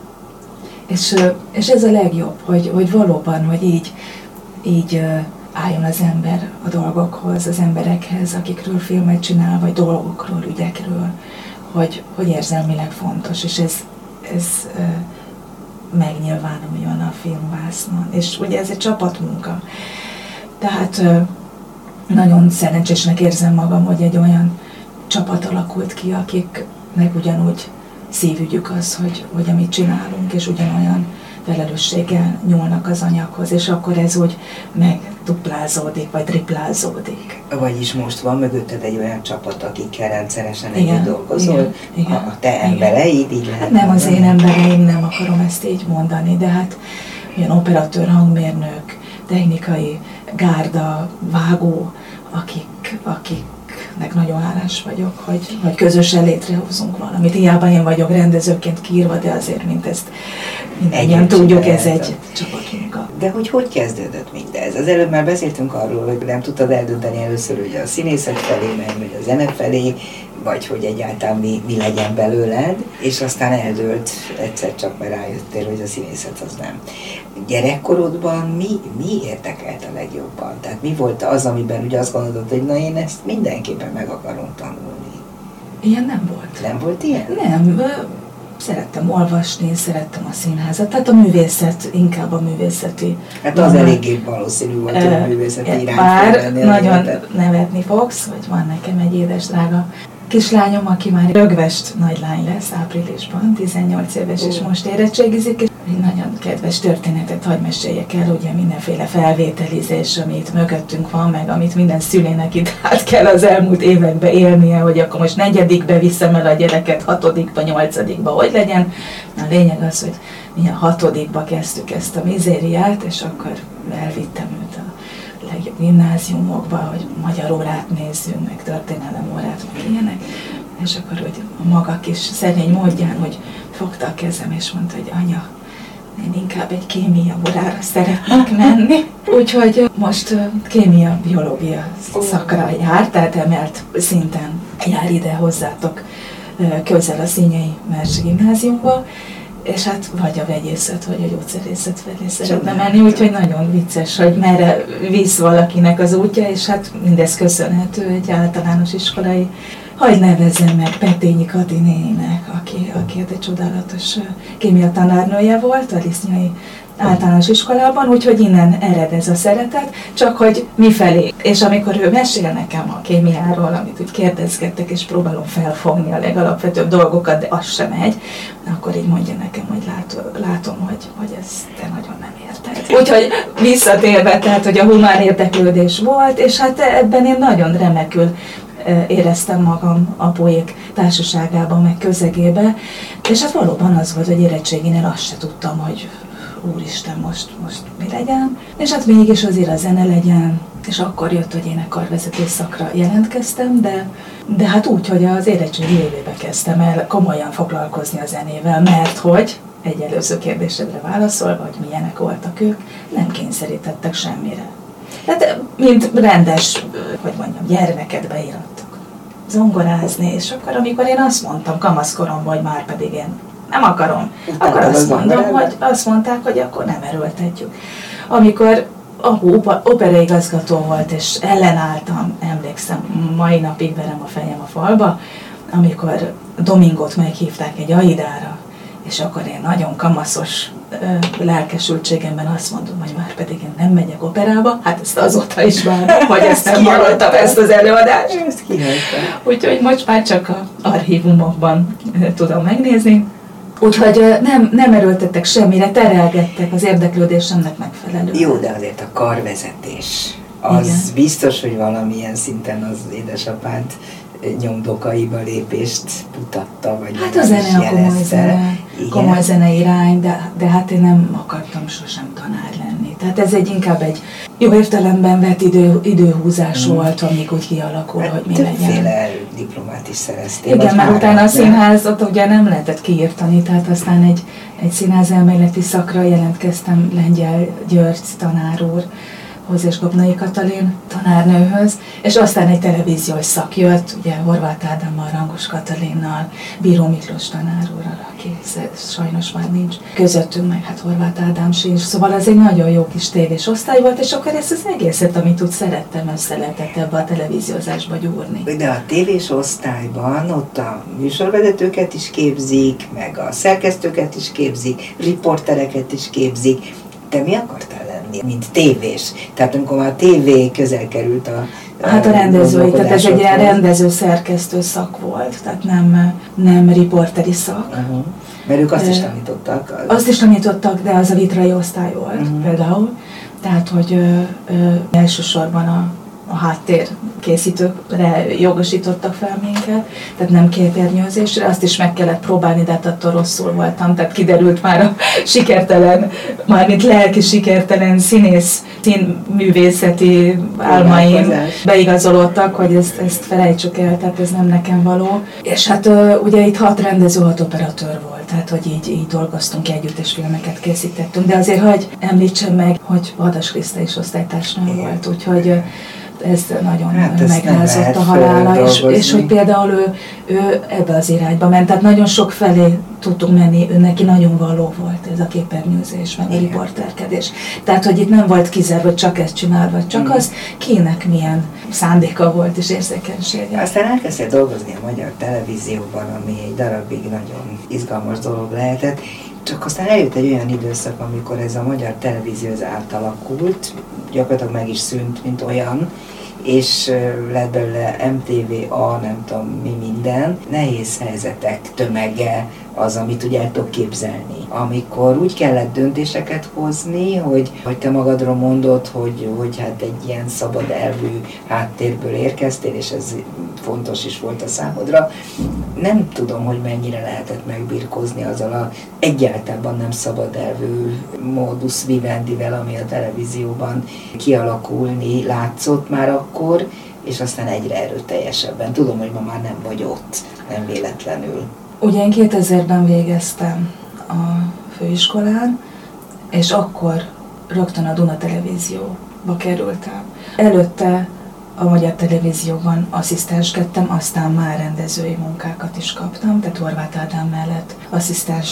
És ez a legjobb, hogy valóban, hogy így álljon az ember a dolgokhoz, az emberekhez, akikről filmet csinál, vagy dolgokról, ügyekről, hogy érzelmileg fontos, és ez megnyilvánuljon a filmvásznon. És ugye ez egy csapatmunka. Tehát nagyon szerencsésnek érzem magam, hogy egy olyan csapat alakult ki, akiknek ugyanúgy szívügyük az, hogy amit csinálunk, és ugyanolyan felelősséggel nyúlnak az anyaghoz, és akkor ez úgy megduplázódik, vagy triplázódik. Vagyis most van mögötted egy olyan csapat, akikkel rendszeresen együtt dolgozol, igen, a te embereid, így lehet. Hát nem az én embereim, nem akarom ezt így mondani, de hát olyan operatőr, hangmérnök, technikai gárda, vágó, akiknek nagyon hálás vagyok, hogy közösen létrehozunk valamit. Hiába én vagyok rendezőként kiírva, de azért, mint ezt mindannyian tudjuk, ez egy csapatmunka. De hogy kezdődött mindez? Az előbb már beszéltünk arról, hogy nem tudtad eldönteni először, hogy a színészet felé menj, vagy a zene felé, vagy hogy egyáltalán mi legyen belőled, és aztán eldőlt egyszer csak, mert rájöttél, hogy a színészet az nem. Gyerekkorodban mi érdekelt a legjobban? Tehát mi volt az, amiben ugye azt gondolod, hogy na én ezt mindenképpen meg akarom tanulni? Ilyen nem volt. Nem volt ilyen? Nem. Szerettem olvasni, szerettem a színházat, tehát a művészet, inkább a művészeti. Hát az eléggé valószínű volt, hogy a művészeti irány. Bár nagyon nevetni fogsz, hogy van nekem egy édes drága kislányom, aki már rögvest nagylány lesz áprilisban, 18 éves, és most érettségizik, és egy nagyon kedves történetet hadd meséljek el, ugye mindenféle felvételizés, amit mögöttünk van, meg amit minden szülének itt át kell az elmúlt években élnie, hogy akkor most 4. viszem el a gyereket, 6., 8. hogy legyen. A lényeg az, hogy mi a 6. kezdtük ezt a mizériát, és akkor elvittem őt a legjobb gimnáziumokba, hogy magyar órát nézzünk, meg történelem órát, meg ilyenek. És akkor hogy a maga kis szerény módján, hogy fogta a kezem, és mondta, hogy anya, én inkább egy kémia órára szeretnék menni. Úgyhogy most kémia, biológia szakra jár, tehát emelt szinten jár ide hozzátok közel a Színyei Mersi Gimnáziumba, és hát vagy a vegyészet, vagy a gyógyszerészet felé szeretne menni, úgyhogy nagyon vicces, hogy merre visz valakinek az útja, és hát mindez köszönhető egy általános iskolai, hadd nevezzem meg Petényi Kati néninek, aki egy csodálatos kémia tanárnője volt a Lisznyai általános iskolában, úgyhogy innen ered ez a szeretet, csak hogy mifelé. És amikor ő mesél nekem a kémiáról, amit úgy kérdezgettek, és próbálom felfogni a legalapvetőbb dolgokat, de az sem megy, akkor így mondja nekem, hogy látom, hogy ezt te nagyon nem érted. Úgyhogy visszatérve, tehát, hogy a humán érdeklődés volt, és hát ebben én nagyon remekül éreztem magam apuék társaságában, meg közegébe, és hát valóban az volt, hogy érettséginél azt se tudtam, hogy úristen, most mi legyen, és hát mégis azért a zene legyen, és akkor jött, hogy énekkarvezetés szakra jelentkeztem, de hát úgy, hogy az érettségi évébe kezdtem el komolyan foglalkozni a zenével, mert hogy egy előző kérdésedre válaszolva, hogy milyenek voltak ők, nem kényszerítettek semmire. Tehát mint rendes, hogy mondjam, gyermeket beírattak zongorázni, és akkor amikor én azt mondtam kamaszkoromban, hogy már pedig én nem akarom, akkor azt mondták, hogy akkor nem erőltetjük. Amikor apu operaigazgató volt, és ellenálltam, emlékszem, mai napig verem a fejem a falba, amikor Domingot meghívták egy Aidára, és akkor én nagyon kamaszos lelkesültségemben azt mondom, hogy már pedig én nem megyek operába, hát ezt azóta is már, hogy ezt nem hallottam, ezt az előadást. Úgyhogy most már csak az archívumokban tudom megnézni. Úgyhogy nem erőltettek semmire, terelgettek az érdeklődésemnek megfelelően. Jó, de azért a karvezetés, az igen. Biztos, hogy valamilyen szinten az édesapád nyomdokaiba lépést mutatta, vagy hát a zene a komoly zene irány, de hát én nem akartam sosem tanár lenni. Tehát ez inkább egy jó értelemben vett időhúzás volt, amíg úgy kialakul, hogy mi legyen. Többféle diplomát is szereztél. Igen, mert utána a színházat ugye nem lehetett kiírtani, tehát aztán egy színházelméleti szakra jelentkeztem Lengyel György tanár úr, és Gopnai Katalin tanárnőhöz, és aztán egy televíziós szak jött, ugye Horváth Ádámmal, Rangos Katalinnal, Bíró Miklós tanár úrral, aki sajnos már nincs közöttünk, meg hát Horváth Ádám sincs, szóval ez egy nagyon jó kis tévés osztály volt, és akkor ezt az egészet, amit úgy szerettem, össze lehetett ebbe a televíziózásba gyúrni. De a tévés osztályban ott a műsorvezetőket is képzik, meg a szerkesztőket is képzik, riportereket is képzik. Te mi akartál lenni, mint tévés? Tehát amikor már a tévé közel került hát a rendezői, tehát ez egy ilyen rendező-szerkesztő szak volt, tehát nem riporteri szak. Mert ők azt is tanítottak. Azt is tanítottak, de az a vitrai osztály volt például. Tehát, hogy elsősorban a háttér készítőkre jogosítottak fel minket, tehát nem képernyőzésre, azt is meg kellett próbálni, de hát attól rosszul voltam, tehát kiderült már a sikertelen, mármint lelki sikertelen színművészeti álmaim beigazolódtak, hogy ezt felejtsük el, tehát ez nem nekem való. És hát ugye itt 6 rendező, 6 operatőr volt, tehát hogy így dolgoztunk együtt, és filmeket készítettünk, de azért hagyj említsem meg, hogy Vadas Kriszta is osztálytársnő volt, úgyhogy ez nagyon megrázott a halála, és hogy például ő ebbe az irányba ment, tehát nagyon sok felé tudtunk menni, ő neki nagyon való volt ez a képernyőzés, meg a riporterkedés. Tehát, hogy itt nem volt kizárva, hogy csak ezt csinál, vagy csak az, kinek milyen szándéka volt és érzékenysége. Aztán elkezdtél dolgozni a magyar televízióban, ami egy darabig nagyon izgalmas dolog lehetett, csak aztán eljött egy olyan időszak, amikor ez a magyar televízió átalakult, gyakorlatilag meg is szűnt, mint olyan, és lett belőle MTV-A, nem tudom mi minden. Nehéz helyzetek tömege az, amit ugye el tudok képzelni. Amikor úgy kellett döntéseket hozni, hogy te magadról mondod, hogy hát egy ilyen szabad elvű háttérből érkeztél, és ez fontos is volt a számodra. Nem tudom, hogy mennyire lehetett megbirkózni azzal a egyáltalán nem szabad elvű modus vivendivel, ami a televízióban kialakulni látszott már akkor, és aztán egyre erőteljesebben. Tudom, hogy ma már nem vagy ott, nem véletlenül. Ugye én 2000-ben végeztem a főiskolán, és akkor rögtön a Duna Televízióba kerültem. Előtte a Magyar Televízióban asszisztenskedtem, aztán már rendezői munkákat is kaptam, tehát Horváth Ádám mellett asszisztens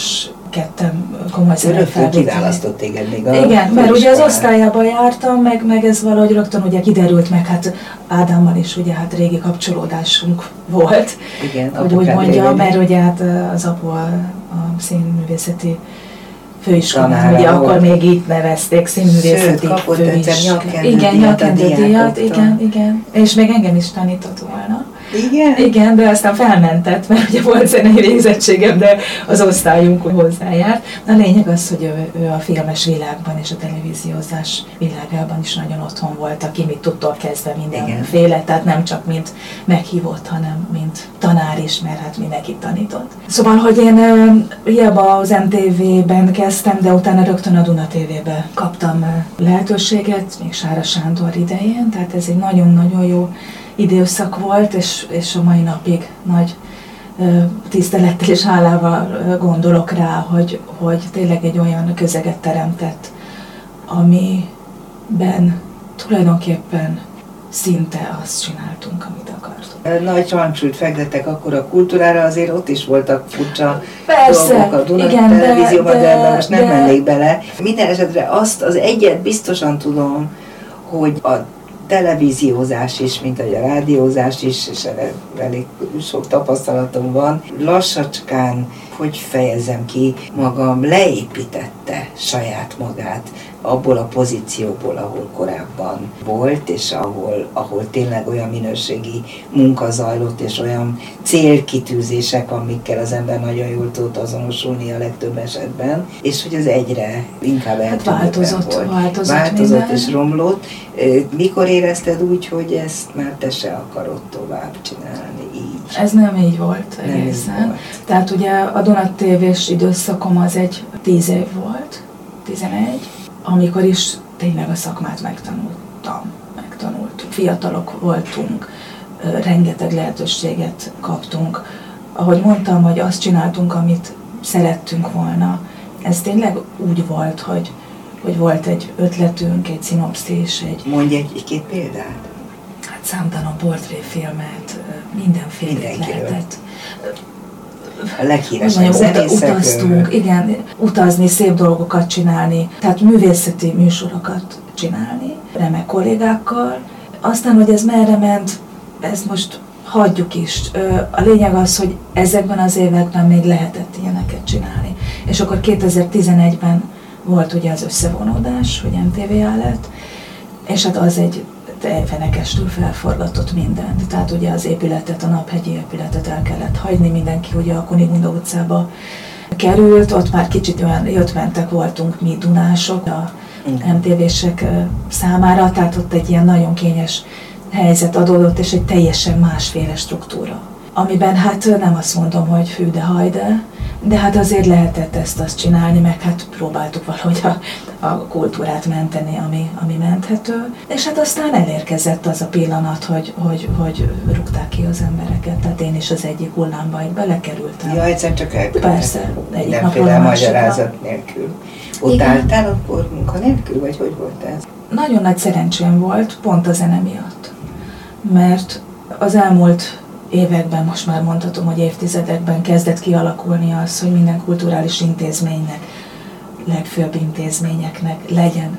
ketten komoly zenei felvételi. Kiválasztott téged még a... Igen, mert ugye az osztályába jártam, meg ez valahogy rögtön ugye kiderült, meg hát Ádámmal is ugye hát régi kapcsolódásunk volt. Igen, hogy úgy mondjam, mert ugye hát az apu a színművészeti főiskolán, ugye akkor még így nevezték, színművészeti főiskolán. Igen, nyakendődíjat, igen. És még engem is tanított volna. Igen? Igen, de aztán felmentett, mert ugye volt zenei végzettségem, de az osztályunk hozzájárt. A lényeg az, hogy ő a filmes világban és a televíziózás világában is nagyon otthon volt, aki mit tudtól kezdve mindenféle, tehát nem csak mint meghívott, hanem mint tanár is, mert hát mindenkit tanított. Szóval, hogy én hiába az MTV-ben kezdtem, de utána rögtön a Duna TV-be kaptam lehetőséget, még Sára Sándor idején, tehát ez egy nagyon-nagyon jó időszak volt, és a mai napig nagy tisztelettel és hálával gondolok rá, hogy tényleg egy olyan közeget teremtett, amiben tulajdonképpen szinte azt csináltunk, amit akartunk. Nagy hangsúlyt fektettek akkor a kultúrára, azért ott is voltak furcsa persze, dolgok a Duna igen, televízióban, de most nem mennék bele. Minden esetre azt az egyet biztosan tudom, hogy a televíziózás is, mint ahogy a rádiózás is, és elég sok tapasztalatom van. Lassacskán, hogy fejezzem ki magam, leépítette saját magát abból a pozícióból, ahol korábban volt, és ahol tényleg olyan minőségi munka zajlott, és olyan célkitűzések, amikkel az ember nagyon jól tud azonosulni a legtöbb esetben, és hogy az egyre inkább változott és romlott. Mikor érezted úgy, hogy ezt már te se akarod tovább csinálni így? Ez nem így volt egészen. Tehát ugye a Duna TV-s időszakom az egy 10 év volt, 11, amikor is tényleg a szakmát megtanultuk. Fiatalok voltunk, rengeteg lehetőséget kaptunk. Ahogy mondtam, hogy azt csináltunk, amit szerettünk volna. Ez tényleg úgy volt, hogy volt egy ötletünk, egy szinopszis, Mondj egy-két példát. Hát számtalan portréfilmet, mindenfélét lehetett. A leghíresebb zenészek. Utaztunk, igen, utazni, szép dolgokat csinálni, tehát művészeti műsorokat csinálni, remek kollégákkal. Aztán, hogy ez merre ment, ezt most hagyjuk is. A lényeg az, hogy ezekben az években még lehetett ilyeneket csinálni. És akkor 2011-ben volt ugye az összevonódás, hogy MTV-á lett, és hát az egy fenekestül felforgatott mindent. Tehát ugye az épületet, a Naphegyi épületet el kellett hagyni, mindenki ugye a Kunigunda utcába került, ott már kicsit olyan jött-mentek voltunk mi dunások a MTV-sek számára, tehát ott egy ilyen nagyon kényes helyzet adódott, és egy teljesen másféle struktúra. Amiben hát nem azt mondom, hogy hű de haj de hát azért lehetett ezt-azt csinálni, meg hát próbáltuk valahogy a kultúrát menteni, ami menthető. És hát aztán elérkezett az a pillanat, hogy rúgták ki az embereket. Tehát én is az egyik hullámba belekerültem. Ja, egyszer csak elkülönben. Persze, egyik napról a magyarázat nélkül. Ott álltál akkor munkanélkül, vagy hogy volt ez? Nagyon nagy szerencsém volt, pont a zene miatt. Mert az elmúlt években, most már mondhatom, hogy évtizedekben kezdett kialakulni az, hogy minden kulturális intézménynek, legfőbb intézményeknek legyen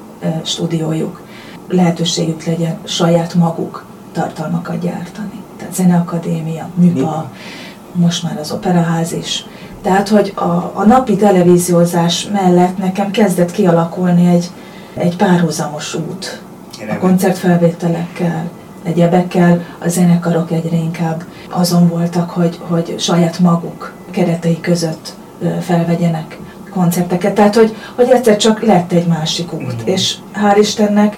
stúdiójuk, lehetőségük legyen saját maguk tartalmakat gyártani. Tehát Zeneakadémia, MÜPA, most már az Operaház is. Tehát, hogy a napi televíziózás mellett nekem kezdett kialakulni egy párhuzamos út a koncertfelvételekkel, egyebekkel. A zenekarok egyre inkább azon voltak, hogy saját maguk keretei között felvegyenek koncerteket. Tehát, hogy egyszer csak lett egy másik út. És hál' Istennek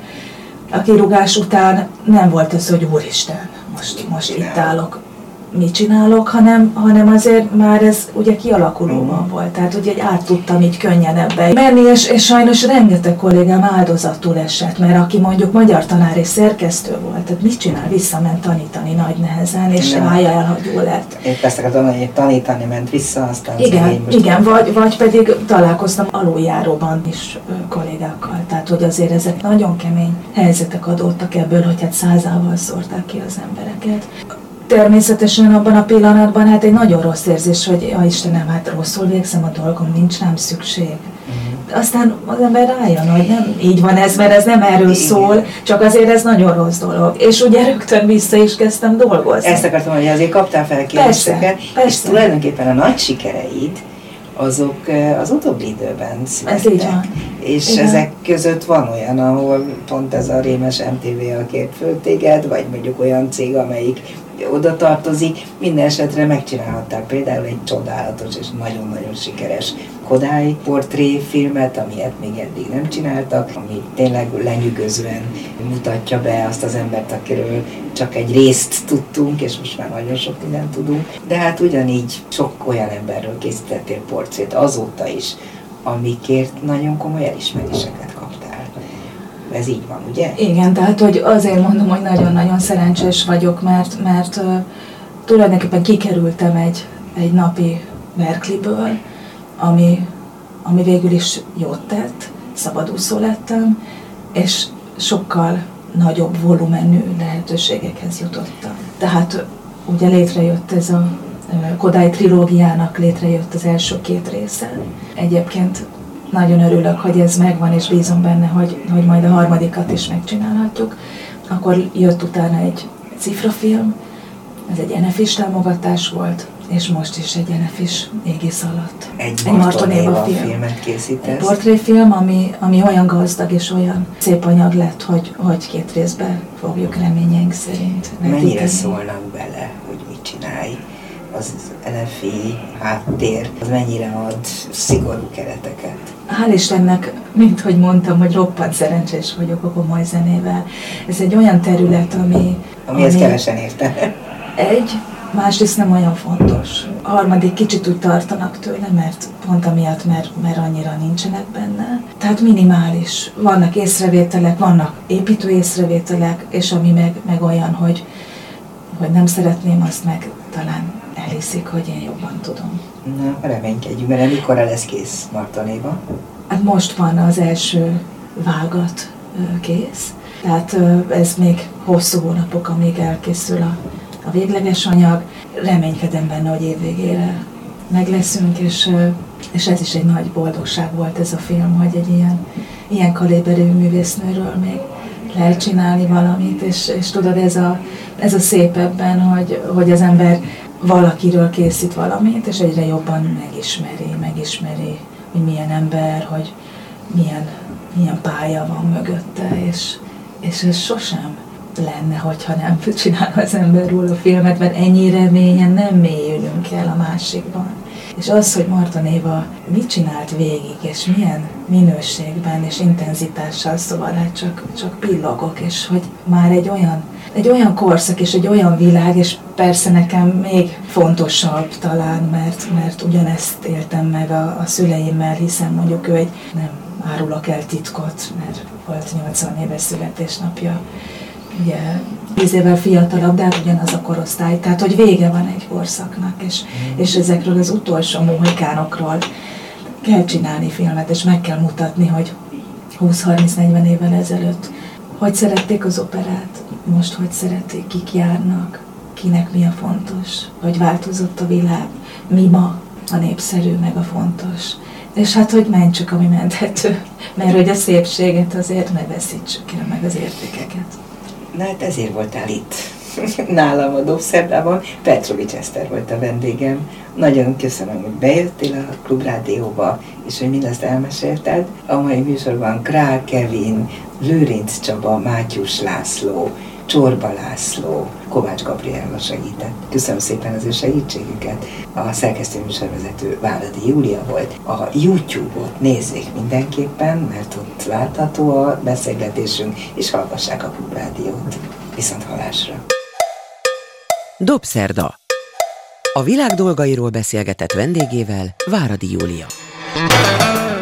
a kirúgás után nem volt az, hogy úristen, most itt állok, mit csinálok, hanem azért már ez ugye kialakulóban volt. Tehát ugye át tudtam így könnyen ebbe menni, és sajnos rengeteg kollégám áldozatul esett, mert aki mondjuk magyar tanár és szerkesztő volt, tehát mit csinál? Visszament tanítani nagy nehezen, és rája elhagyó lett. Épp ezt akartam mondani, hogy tanítani ment vissza, aztán Igen, vagy pedig találkoztam aluljáróban is kollégákkal. Tehát, hogy azért ezek nagyon kemény helyzetek adódtak ebből, hogy hát 100-ával szórták ki az embereket. természetesen abban a pillanatban hát egy nagyon rossz érzés, hogy ja Istenem, hát rosszul végzem a dolgom, nincs rám szükség. Aztán az ember rájön, hogy nem így van ez, mert ez nem erről szól, csak azért ez nagyon rossz dolog. És ugye rögtön vissza is kezdtem dolgozni. Ezt akartam, hogy azért kaptál fel kérdéseket, és tulajdonképpen a nagy sikereid, azok az utóbbi időben születtek. Ez így van. És igen. Ezek között van olyan, ahol pont ez a rémes MTV kért föl téged, vagy mondjuk olyan cég, amelyik oda tartozik, minden esetre megcsinálhatták például egy csodálatos és nagyon-nagyon sikeres Kodály portréfilmet, amilyet még eddig nem csináltak, ami tényleg lenyűgözően mutatja be azt az embert, akiről csak egy részt tudtunk, és most már nagyon sok mindent tudunk. De hát ugyanígy sok olyan emberről készítettél portrét azóta is, amikért nagyon komoly elismeréseket kaptál. Ez így van, ugye? Igen, tehát hogy azért mondom, hogy nagyon-nagyon szerencsés vagyok, mert tulajdonképpen kikerültem egy napi verkliből, ami végül is jót tett, szabadúszó lettem, és sokkal nagyobb volumenű lehetőségekhez jutottam. Tehát ugye létrejött ez a Kodály trilógiának létrejött az első 2 része. Egyébként nagyon örülök, hogy ez megvan, és bízom benne, hogy majd a harmadikat is megcsinálhatjuk. Akkor jött utána egy cifrafilm, ez egy NFIS támogatás volt, és most is egy NFIS égisz alatt. Egy Marton Éva filmet készítesz. Egy portréfilm, ami olyan gazdag és olyan szép anyag lett, hogy 2 részben fogjuk reményeink szerint vetíteni. Mennyire szólnak bele, hogy mit csinálj? Az NFI háttér, az mennyire ad szigorú kereteket? Hál' Istennek, mint hogy mondtam, hogy roppant szerencsés vagyok a komoly zenével. Ez egy olyan terület, amihez kevesen értenek. Másrészt nem olyan fontos. A harmadik kicsit úgy tartanak tőle, mert pont amiatt, mert annyira nincsenek benne. Tehát minimális. Vannak észrevételek, vannak építő észrevételek, és ami meg olyan, hogy nem szeretném, azt meg talán elhiszik, hogy én jobban tudom. Na, reménykedjünk, mert mikorra lesz kész Marton Éva? Hát most van az első vágat kész, tehát ez még hosszú hónapok, amíg elkészül a végleges anyag. Reménykedem benne, hogy év végére meg leszünk, és ez is egy nagy boldogság volt ez a film, hogy egy ilyen kaliberű művésznőről még lehet csinálni valamit, és tudod, ez a szép ebben, hogy az ember valakiről készít valamit, és egyre jobban megismeri, hogy milyen ember, hogy milyen pálya van mögötte, és ez sosem lenne, hogyha nem csinál az ember róla a filmet, mert ennyi reményen nem mélyülünk el a másikban. És az, hogy Marton Éva mit csinált végig, és milyen minőségben és intenzitással, szóval hát csak pillogok, és hogy már egy olyan korszak és egy olyan világ, és persze nekem még fontosabb talán, mert ugyanezt éltem meg a szüleimmel, hiszen mondjuk ő nem árulok el titkot, mert volt 80 éves születésnapja, ugye 10 évvel fiatalabb, de hát ugyanaz a korosztály, tehát hogy vége van egy korszaknak, és ezekről az utolsó mohikánokról kell csinálni filmet, és meg kell mutatni, hogy 20-30-40 évvel ezelőtt hogy szerették az operát, most hogy szeretik, kik járnak, kinek mi a fontos, hogy változott a világ, mi ma a népszerű, meg a fontos. És hát, hogy menj csak, ami menthető, mert hogy a szépséget azért ne veszítsük el, meg az értékeket. Na hát ezért voltál itt nálam a Dobszerdában. Petrovics Eszter volt a vendégem. Nagyon köszönöm, hogy bejöttél a Klubrádióba, és hogy mindezt elmesélted. A mai műsorban Král Kevin, Lőrinc Csaba, Mátyus László, Csorba László, Kovács Gabriella segített. Köszönöm szépen az ő segítségüket. A szerkesztő műsorvezető Váradi Júlia volt. A YouTube-ot nézzék mindenképpen, mert ott látható a beszélgetésünk, és hallgassák a Klubrádiót. Viszonthallásra! Dobszerda. A világ dolgairól beszélgetett vendégével Váradi Júlia.